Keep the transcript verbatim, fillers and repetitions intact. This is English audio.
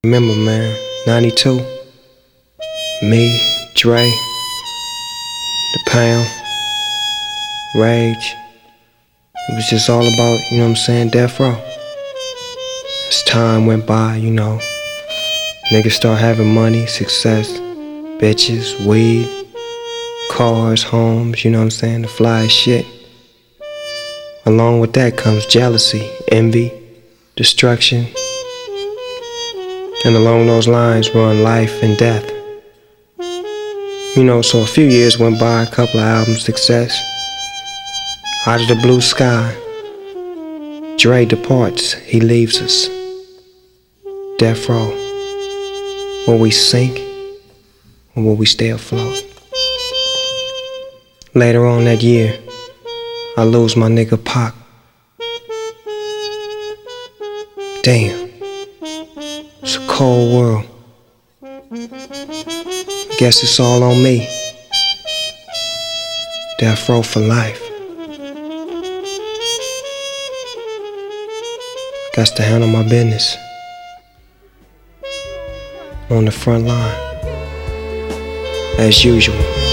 Remember, man, ninety-two, me, Dre, The Pound, Rage. It was just all about, you know what I'm saying, death row. As time went by, you know, niggas start having money, success, bitches, weed, cars, homes, you know what I'm saying, the fly shit. Along with that comes jealousy, envy, destruction, and along those lines run life and death. You know, so a few years went by, a couple of albums, success. Out of the blue sky, Dre departs, he leaves us. Death row. Will we sink, or will we stay afloat? Later on that year, I lose my nigga Pac. Damn, it's a cold world. Guess it's all on me. Death row for life. Got to handle my business on the front line, as usual.